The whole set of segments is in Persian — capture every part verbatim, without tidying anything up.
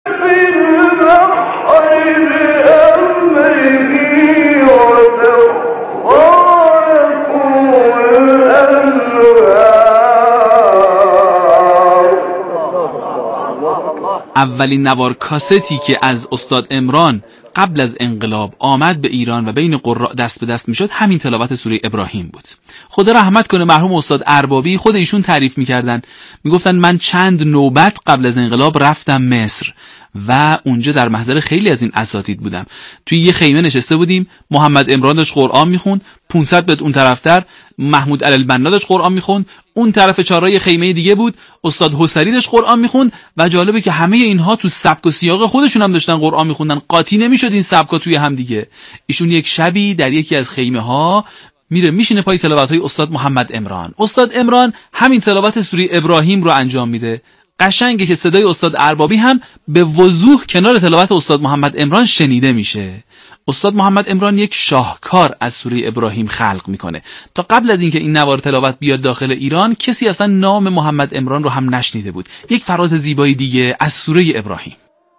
اولین نوار کاستی که از استاد عمران قبل از انقلاب آمد به ایران و بین قراء دست به دست میشد همین تلاوت سوره ابراهیم بود. خدا رحمت کنه مرحوم استاد اربابی، خود ایشون تعریف میکردن، میگفتن من چند نوبت قبل از انقلاب رفتم مصر و اونجا در محضر خیلی از این اساتید بودم. توی یه خیمه نشسته بودیم، محمد عمران داشت قرآن میخوند، پانصد متر اون طرفتر محمود علالبنا داشت قرآن میخوند، اون طرف چهارراه خیمه دیگه بود استاد حسری داشت قرآن میخوند و جالبه که همه اینها تو سبک و سیاق خودشون هم داشتن قرآن میخوندن، قاطی نمیشد این سبکا توی هم دیگه. ایشون یک شبی در یکی از خیمه ها میره میشینه پای تلاوت های استاد محمد عمران. استاد عمران همین تلاوت سوره ابراهیم رو انجام میده. قشنگه که صدای استاد اربابی هم به وضوح کنار تلاوت استاد محمد عمران شنیده میشه. استاد محمد عمران یک شاهکار از سوره ابراهیم خلق میکنه. تا قبل از اینکه این نوار تلاوت بیاد داخل ایران کسی اصلا نام محمد عمران رو هم نشنیده بود. یک فراز زیبایی دیگه از سوره ابراهیم.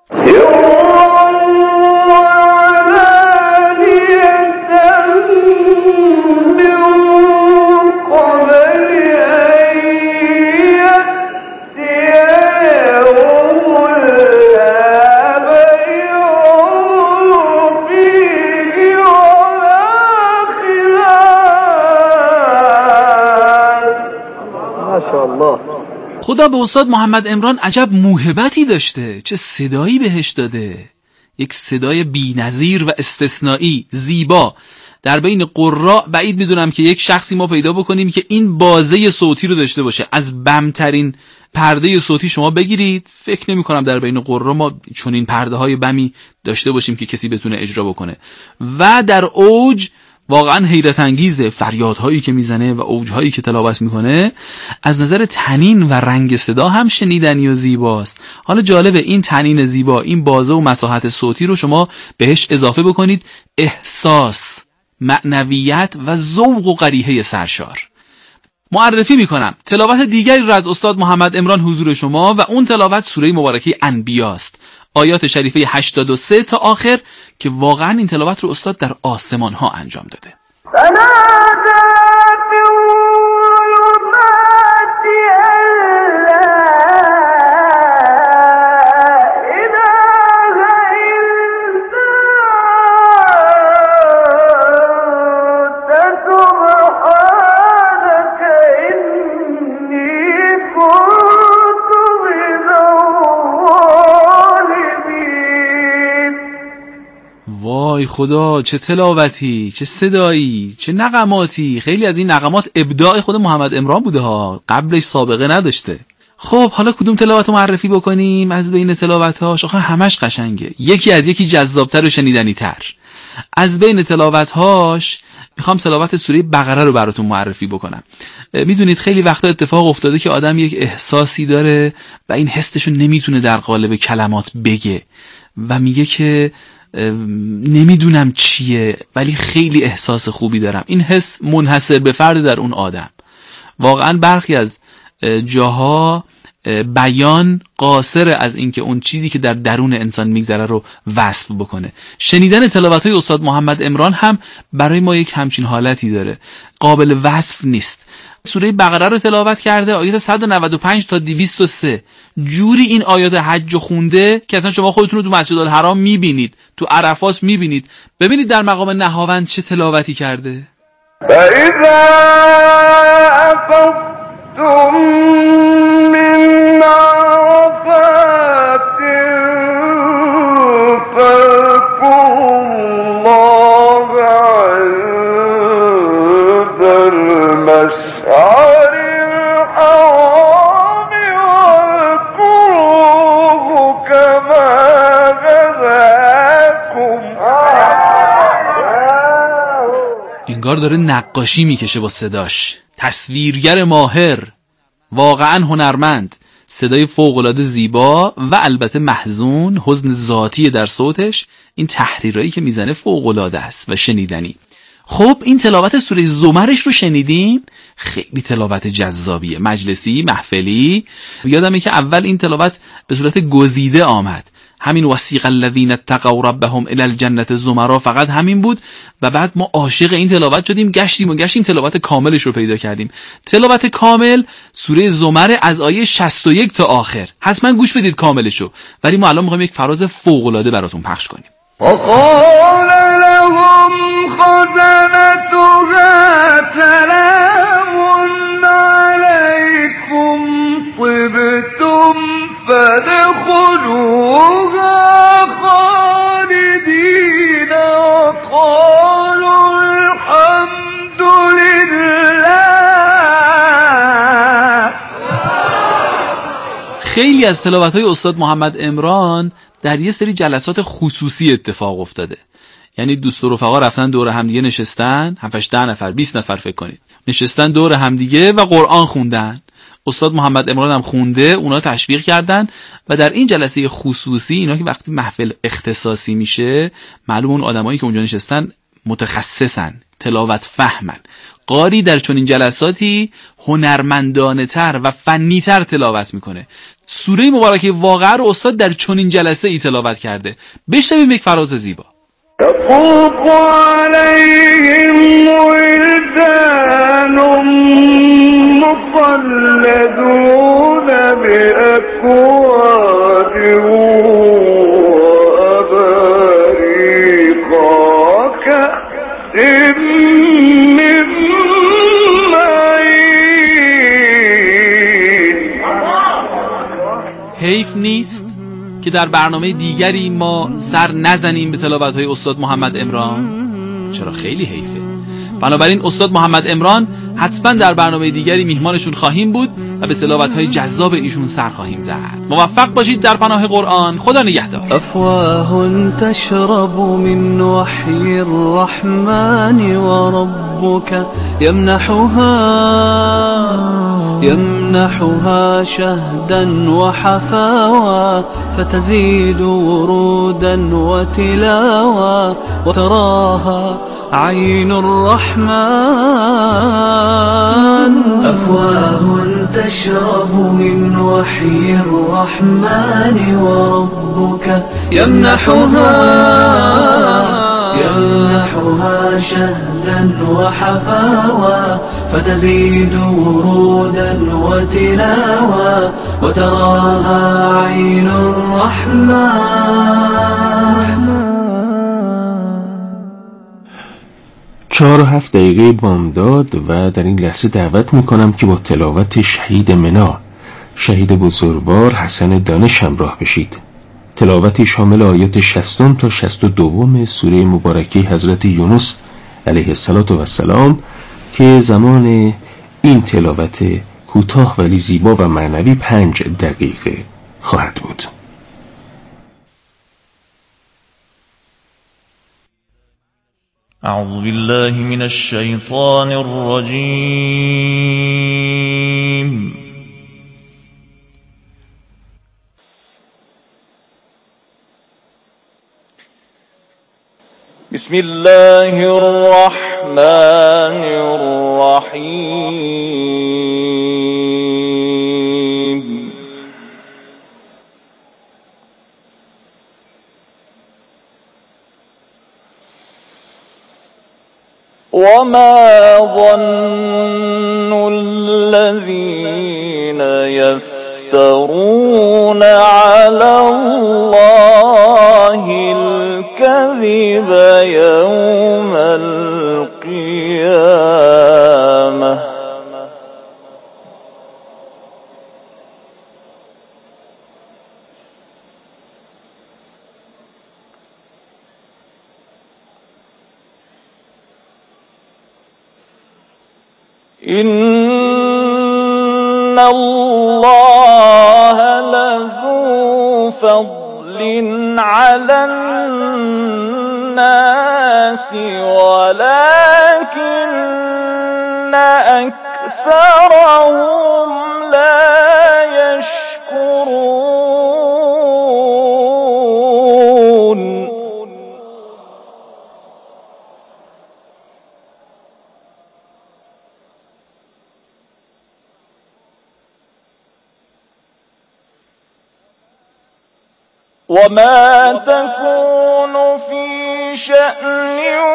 خدا به استاد محمد عمران عجب موهبتی داشته، چه صدایی بهش داده، یک صدای بی‌نظیر و استثنایی زیبا. در بین قراء بعید میدونم که یک شخصی ما پیدا بکنیم که این بازه صوتی رو داشته باشه. از بمترین پرده صوتی شما بگیرید، فکر نمی کنم در بین قراء ما چون این پرده های بمی داشته باشیم که کسی بتونه اجرا بکنه. و در اوج واقعا حیرت انگیزه فریادهایی که میزنه و اوجهایی که تلاوت میکنه، از نظر تنین و رنگ صدا هم شنیدنی و زیباست. حالا جالبه این تنین زیبا، این بازه و مساحت صوتی رو شما بهش اضافه بکنید احساس، معنویت و ذوق و قریحه سرشار. معرفی میکنم تلاوت دیگری را از استاد محمد عمران حضور شما و اون تلاوت سوره مبارکه انبیاست، آیات شریفه هشتاد و سه تا آخر که واقعا این تلاوت رو استاد در آسمان ها انجام داده. وای خدا، چه تلاوتی، چه صدایی، چه نغماتی. خیلی از این نغمات ابداع خود محمد عمران بوده ها، قبلش سابقه نداشته. خب حالا کدوم تلاوت رو معرفی بکنیم از بین تلاوت‌هاش؟ آخه همش قشنگه، یکی از یکی جذابتر و شنیدنی تر. از بین تلاوت‌هاش میخوام تلاوت سوره بقره رو براتون معرفی بکنم. میدونید خیلی وقتا اتفاق افتاده که آدم یک احساسی داره و این حسشو نمیتونه در قالب کلمات بگه و میگه که نمیدونم چیه ولی خیلی احساس خوبی دارم. این حس منحصر به فرد در اون آدم. واقعا برخی از جاها بیان قاصر از اینکه اون چیزی که در درون انسان میگذره رو وصف بکنه. شنیدن تلاوت‌های استاد محمد عمران هم برای ما یک همچین حالتی داره، قابل وصف نیست. سوره بقره رو تلاوت کرده، آیات صد و نود و پنج تا دویست و سه. جوری این آیات حج خونده که اصلا شما خودتون رو تو مسجد الحرام میبینید، تو عرفات میبینید. ببینید در مقام نهاوند چه تلاوتی کرده. فَإِذَا أَفَضْتُم مِّنْ عَرَفَاتٍ فَاذْكُرُوا اللَّهَ عِندَ الْمَشْعَرِ الْحَرَامِ وَاذْكُرُوهُ كَمَا هَدَاكُمْ. انگار داره نقاشی میکشه با صداش. تصویرگر ماهر، واقعا هنرمند، صدای فوق‌العاده زیبا و البته محزون، حزن ذاتی در صوتش. این تحریرایی که میزنه فوق‌العاده است و شنیدنی. خب این تلاوت سوره زمرش رو شنیدین؟ خیلی تلاوت جذابیه، مجلسی، محفلی. یادمه که اول این تلاوت به صورت گزیده آمد، همین وسیق الذین اتقوا ربهم الی الجنة زمرا فقط همین بود و بعد ما عاشق این تلاوت شدیم، گشتیم و گشتیم تلاوت کاملش رو پیدا کردیم. تلاوت کامل سوره زمر از آیه شصت و یک تا آخر، حتما گوش بدید کاملشو. ولی ما الان میخوایم یک فراز فوق العاده براتون پخش کنیم. وقال لهم خزنتها سلام علیکم طبتم فادخلوها خالدین وقالوا الحمد لله. خیلی از تلاوت‌های استاد محمد عمران در یه سری جلسات خصوصی اتفاق افتاده. یعنی دوست و رفقا رفتن دور همدیگه نشستن، هفت ده نفر بیست نفر فکر کنید، نشستن دور همدیگه و قرآن خوندن. استاد محمد عمران هم خونده، اونا تشویق کردن و در این جلسه خصوصی اینا که وقتی محفل اختصاصی میشه، معلوم اون آدمایی که اونجا نشستن متخصصن، تلاوت فهمن. قاری در چنین جلساتی هنرمندانه تر و فنی تر تلاوت میکنه. سوره مبارکه واقعه رو استاد در چنین جلسه ای تلاوت کرده. بشنویم یک فراز زیبا. يطوف عليهم ولدان مخلدون بأكواب وأباريق وكأس من معين. حیف نیست که در برنامه دیگری ما سر نزنیم به تلاوت‌های استاد محمد عمران؟ چرا خیلی حیفه. بنابراین استاد محمد عمران حتما در برنامه دیگری میهمانشون خواهیم بود و به تلاوت‌های جذاب ایشون سر خواهیم زد. موفق باشید در پناه قرآن. خدا نگهدار. أفواه تشرب من وحي الرحمن وربك يمنحها يمنحها شهدا وحفاوى فتزيد ورودا وتلاوى وتراها عين الرحمن. أفواه تشرب من وحي الرحمن وربك يمنحها يمنحها شهدا وحفاوى فتزيد ورودا وتلاوى وتراها عين الرحمن. چهار و هفت دقیقه بامداد و در این لحظه دعوت میکنم که با تلاوت شهید منا، شهید بزرگوار حسن دانش همراه بشید. تلاوتی شامل آیات شصت تا شصت و دو سوره مبارکه حضرت یونس علیه السلام که زمان این تلاوت کوتاه ولی زیبا و معنوی پنج دقیقه خواهد بود. أعوذ بالله من الشيطان الرجيم. بسم الله الرحمن الرحيم. وما ظن الذين يفترون على الله الكذب يوم القيامة إن الله لذو فضل على الناس ولكن أكثرهم لا يشكرون. وما تكون في شأن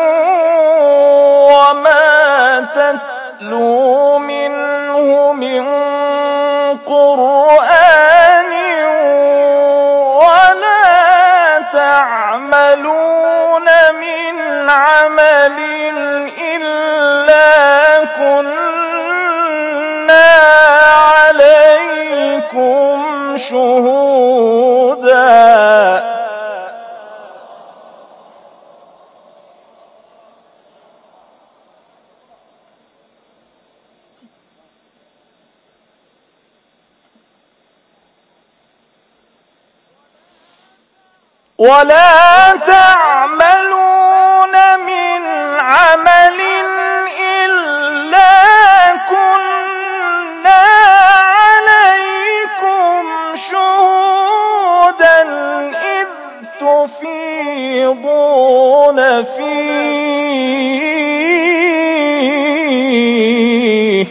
وما تتلو منه من قرآن ولا تعملون من عمل إلا كنا عليكم شهودا ولا تعملون من عمل إلا كنا عليكم شهودا إذ تفيضون فيه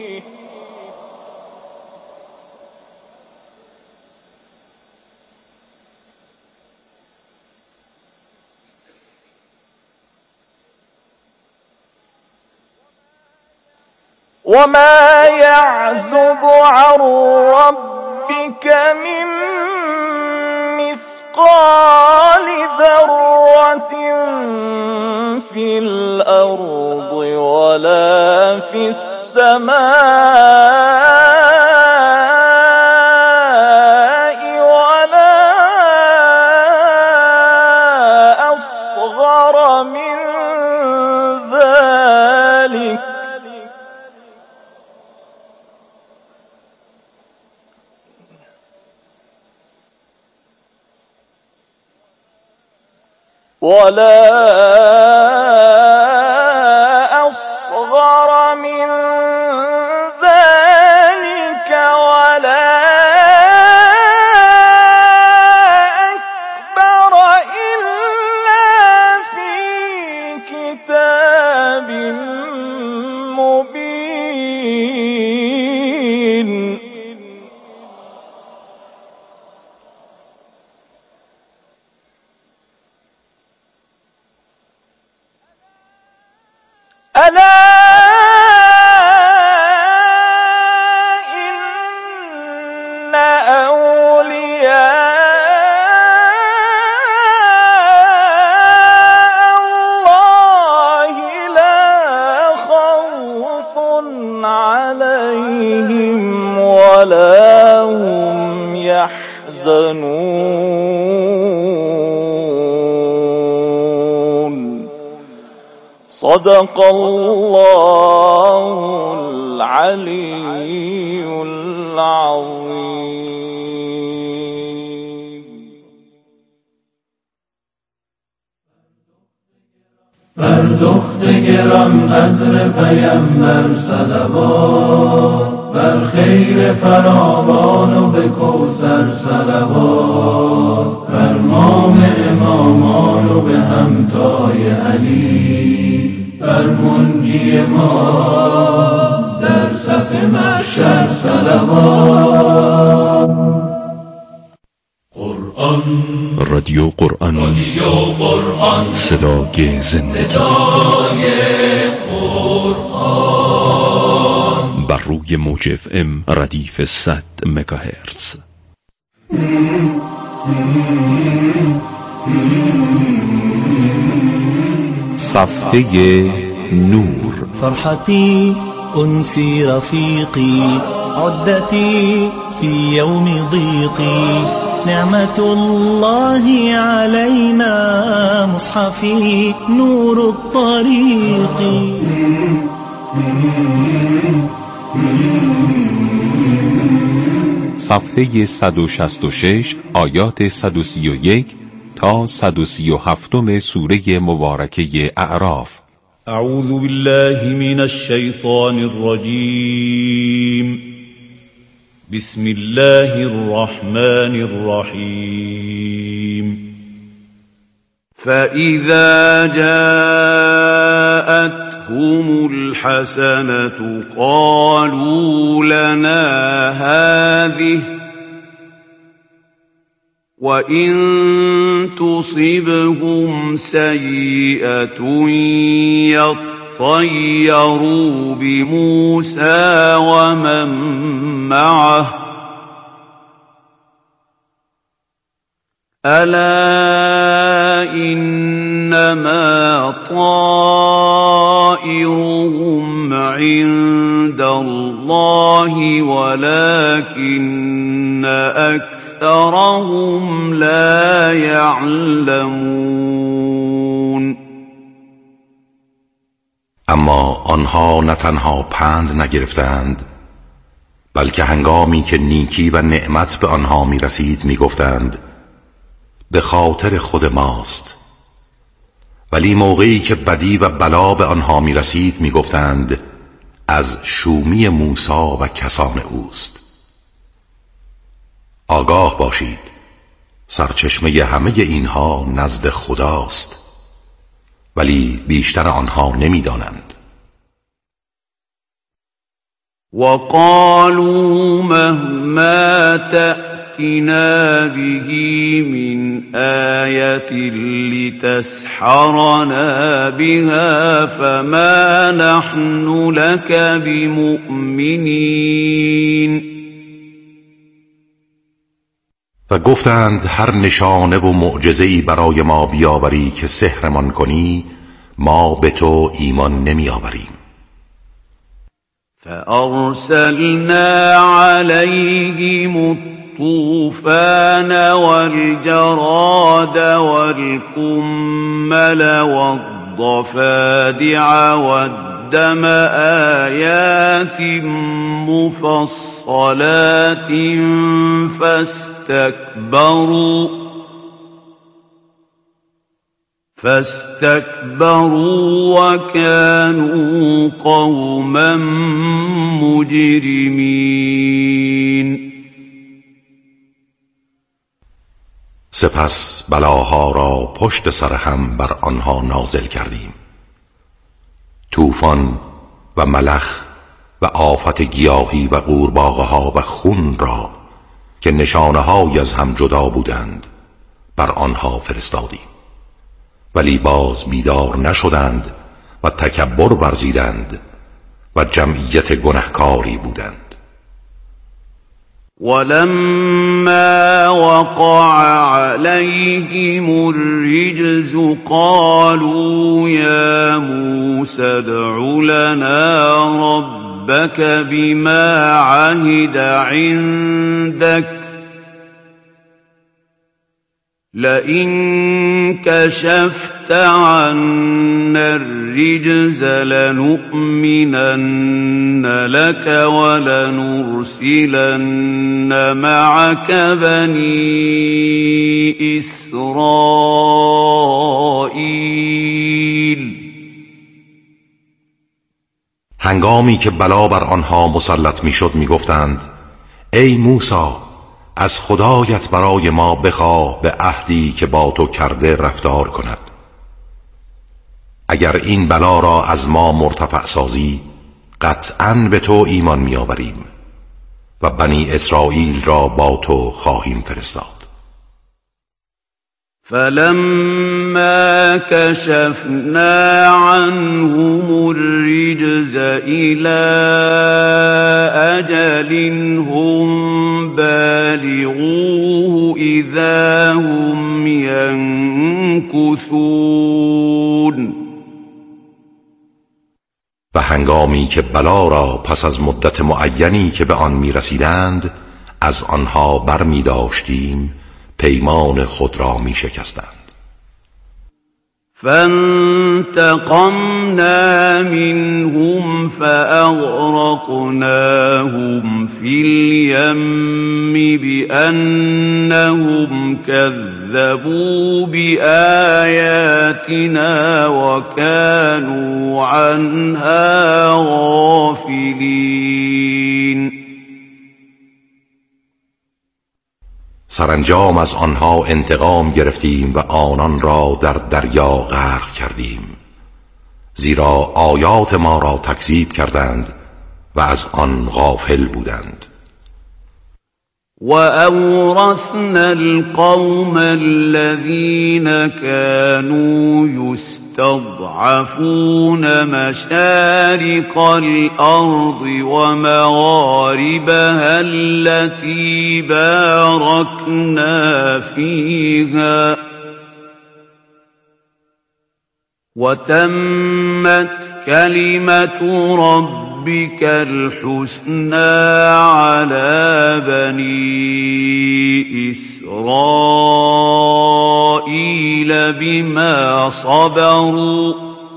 وما يعزب عن ربك من مثقال ذرة في الأرض ولا في السماء ولا أصغر من ذلك ولا أصغر من ذلك ولا أكبر إلا في كتاب مبين ألا إن أولياء الله لا خوف عليهم ولا هم يحزنون صدق الله العلي العظيم. بر دخت گران قدر پیمبر صلوات، بر خیر فراوان و به کوثر صلوات، بر مام امامان و به همتای علی، بر منجی ما در صف محشر صلوات. قرآن رادیو قرآن رادیو قرآن صدای زندگی صدای قرآن بر روی موج اف ام ردیف صد مگاهرتز. صفحه نور. فرحتي أنسي رفيقي، عدتي في يوم ضيقي، نعمة الله علينا، مصحفي نور الطريق. صفحه صد و شصت و شش آیات صد و سی و یک تا صد و سی و هفت سوره مبارکه اعراف. اعوذ بالله من الشیطان الرجیم. بسم الله الرحمن الرحیم. فإذا جاءتهم الحسنة قالوا لنا هذه وَإِن تُصِبْهُمْ سَيِّئَةٌ يَطَّيَّرُوا بِمُوسَىٰ وَمَن مَّعَهُ أَلَا إِنَّمَا طَائِرُهُمْ عِندَ اللَّهِ وَلَٰكِنَّ أَكْثَرَهُمْ لَا يَعْلَمُونَ. اما آنها نه تنها پند نگرفتند، بلکه هنگامی که نیکی و نعمت به آنها می رسید می گفتند به خاطر خود ماست، ولی موقعی که بدی و بلا به آنها می رسید می گفتند از شومی موسی و کسان اوست. آگاه باشید سرچشمه همه اینها نزد خداست، ولی بیشتر آنها نمی دانند. وَقَالُوا مَهْمَا تَأْتِنَا بِهِ مِنْ آيَةٍ لِتَسْحَرَنَا بِهَا فَمَا نَحْنُ لَكَ بِمُؤْمِنِينَ. و گفتند هر نشانه و معجزه‌ای برای ما بیاوری که سحرمان کنی، ما به تو ایمان نمی آوریم. فَأَرْسَلْنَا عَلَيْهِمُ الطُّوفَانَ وَالْجَرَادَ وَالْقُمَّلَ وَالضَّفَادِعَ وَالدَّمَ آيَاتٍ مُفَصَّلَاتٍ فَاسْتَكْبَرُوا فَاسْتَكْبَرُوا وَكَانُوا قَوْمًا مُجْرِمِينَ. سپس بلاها را پشت سر هم بر آنها نازل کردیم، طوفان و ملخ و آفت گیاهی و قورباغه‌ها و خون را که نشانه‌هایی از هم جدا بودند بر آنها فرستادیم، ولی باز بیدار نشدند و تکبر ورزیدند و جمعیت گنهکاری بودند. ولما وقع عليهم الرجز قالوا يا موسى ادع لنا ربك بما عهد عندك لئن كشفت عنا الرجز لنؤمنن لك ولنرسلن معك بني إسرائيل. هنگامی که بلا بر آنها مسلط میشد میگفتند ای موسی، از خدایت برای ما بخواه به عهدی که با تو کرده رفتار کند. اگر این بلا را از ما مرتفع سازی قطعاً به تو ایمان می آوریم و بنی اسرائیل را با تو خواهیم فرستاد. فَلَمَّا كَشَفْنَا عَنْهُمُ الرِّجْزَ إِلَىٰ أَجَلٍ هُمْ بَالِغُوهُ إِذَا هُمْ يَنكُثُونَ. و هنگامی که بلا را پس از مدت معینی که به آن می رسیدند از آنها بر می داشتیم، پیمان خود را می شکستند. فانتقمنا منهم فأغرقناهم في اليم بأنهم كذبوا بآياتنا وكانوا عنها غافلين. سرانجام از آنها انتقام گرفتیم و آنان را در دریا غرق کردیم، زیرا آیات ما را تکذیب کردند و از آن غافل بودند. وأورثنا القوم الذين كانوا يستضعفون مشارق الأرض ومغاربها التي باركنا فيها وتمت كلمة ربك ربك الحسنى على بني إسرائيل بما صبروا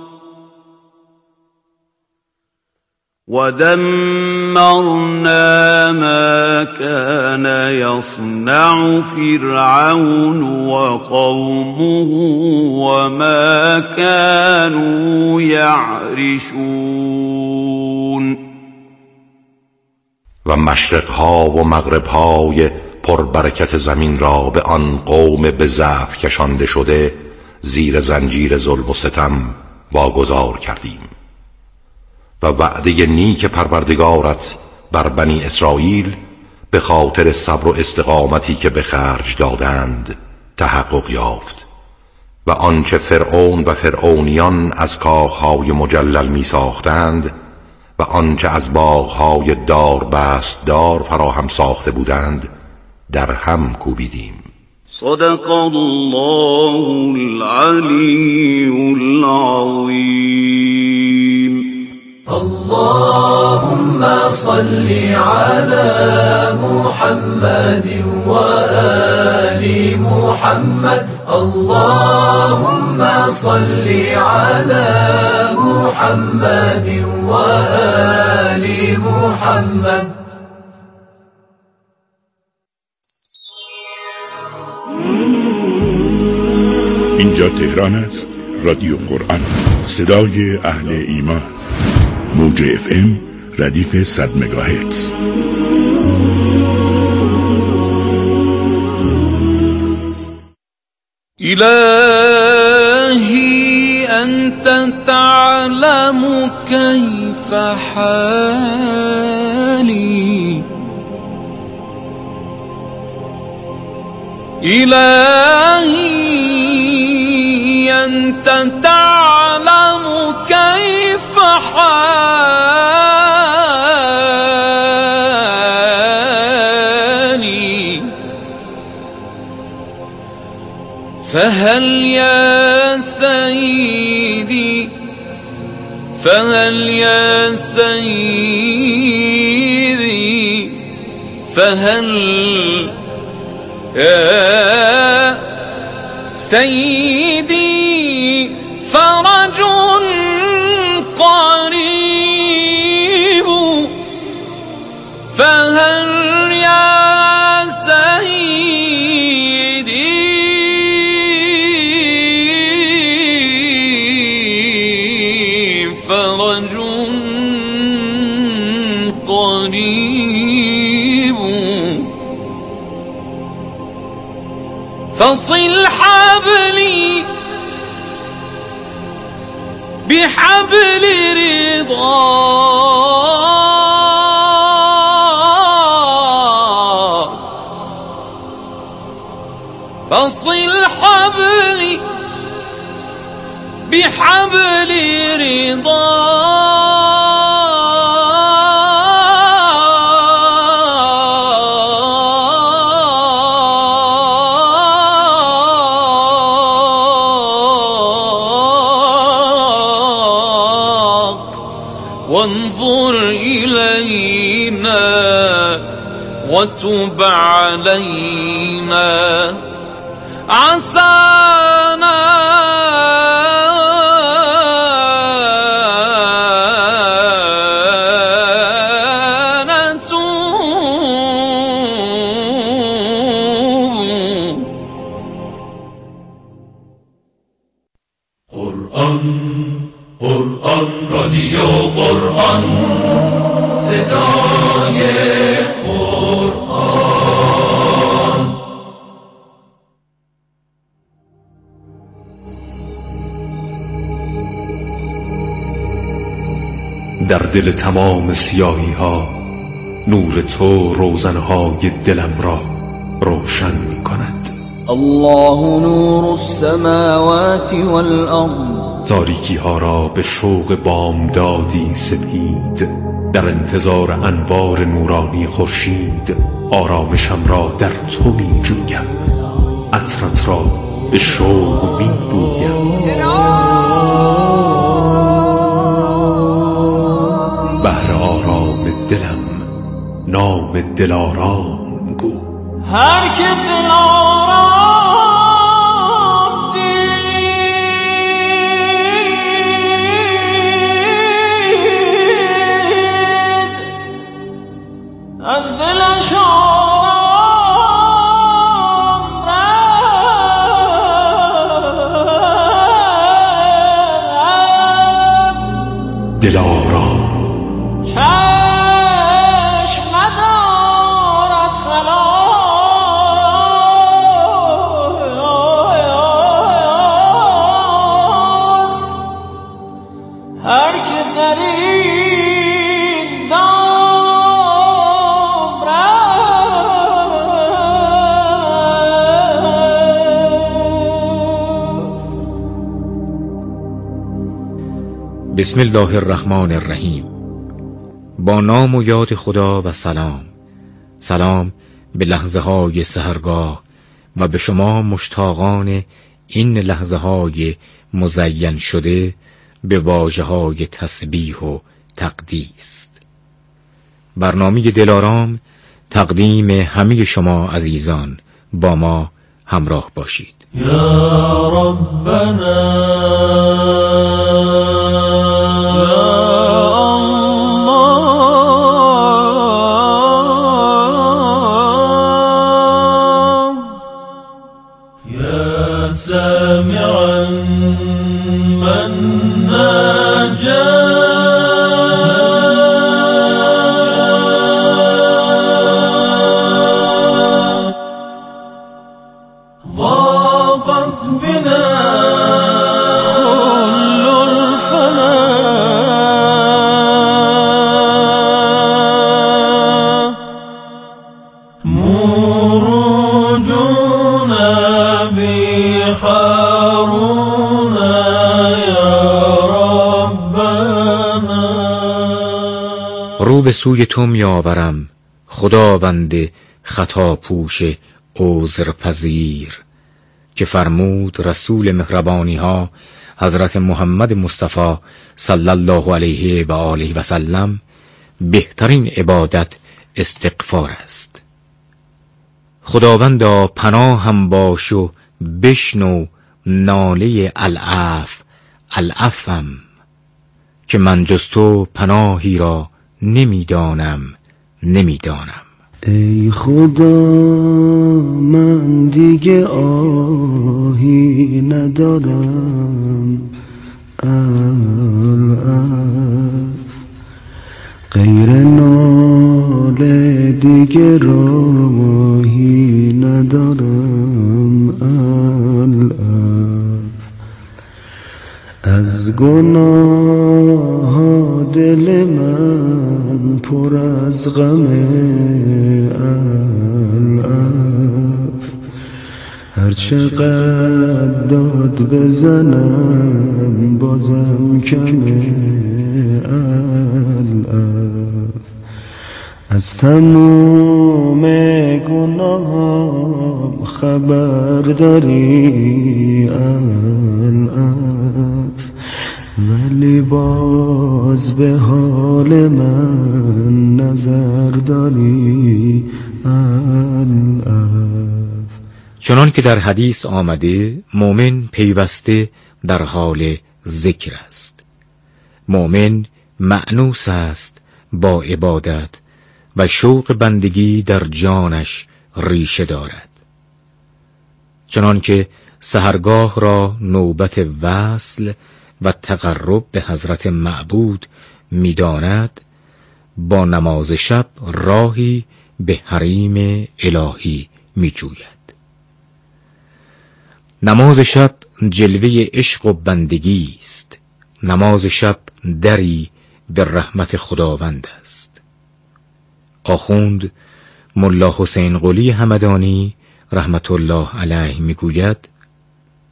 ودمرنا ما كان يصنع فرعون وقومه وما كانوا يعرشون و مشرقها و مغربهای پربرکت زمین را به آن قوم به ضعف کشانده شده زیر زنجیر ظلم و ستم واگذار کردیم و وعده نیک پروردگارت بر بنی اسرائیل به خاطر صبر و استقامتی که به خرج دادند تحقق یافت و آنچه فرعون و فرعونیان از کاخهای مجلل می ساختند و آنچه از باغهای دار بست دار فراهم ساخته بودند در هم کوبیدیم. صدق الله العلی العظیم. اللهم صل على محمد وآل محمد. اللهم صل على محمد وآل محمد. اینجا تهران است، رادیو قرآن، صدای اهل ایمان. موج اف ام ردیف صد مگاهرتز. إلهي أنت تعلم كيف حالي. إلهي أنت تعلم كيف حالي. فهل يا سيدي فهل يا سيدي فهل يا سيدي فرج قريب. فهل يا سيدي فرج قريب. فصل حبلي بحبل رضاك. فصل حبلي بحبل رضاك. وانظر إلينا وتب علينا عسانا نتوب. قرآن قرآن رادیو قرآن، صدای قرآن. در دل تمام سیاهی ها نور تو روزنهای دلم را روشن می کند. الله نور السماوات والارض، تاریکی ها را به شوق بامدادی سپید، در انتظار انوار نورانی خورشید آرامشم را در تو می جویم، عطرت را به شوق می بویم. بهر آرام دلم نام دلارام گو. هر که دلارام دید از دلش آرام رفت. دلارام بسم الله الرحمن الرحیم. با نام و یاد خدا و سلام. سلام به لحظه های سحرگاه و به شما مشتاقان این لحظه های مزین شده به واژه های تسبیح و تقدیس. برنامه دلارام تقدیم همه شما عزیزان با ما همراه باشید. یا ربنا سامعا من ناجا ضاقت بنا خل الفنا مروجنا بحارونا يا ربنا. رو به سوی تو می آورم خداوند خطا پوش عذر پذیر، که فرمود رسول مهربانی ها حضرت محمد مصطفی صلی الله علیه و آله و سلم بهترین عبادت استغفار است. خداوندا پناهم باش و بشنو ناله العف العفم، که من جز تو پناهی را نمیدانم نمیدانم. ای خدا من دیگه آهی ندارم، العف غیر ناله دیگه راهی ندارم، العف از گناه دل من پر از غم، العف هر چقدر داد بزنم بازم کمه، العف از تموم گناهم خبر داری، العف ولی باز به حال من نظر داری، العف. چنان که در حدیث آمده مؤمن پیوسته در حال ذکر است. مؤمن مأنوس است با عبادت و شوق بندگی در جانش ریشه دارد. چنان که سحرگاه را نوبت وصل و تقرب به حضرت معبود می‌داند، با نماز شب راهی به حریم الهی می‌جوید. نماز شب جلوه عشق و بندگی است. نماز شب دری به رحمت خداوند است. آخوند ملا حسین قلی همدانی رحمت الله علیه میگوید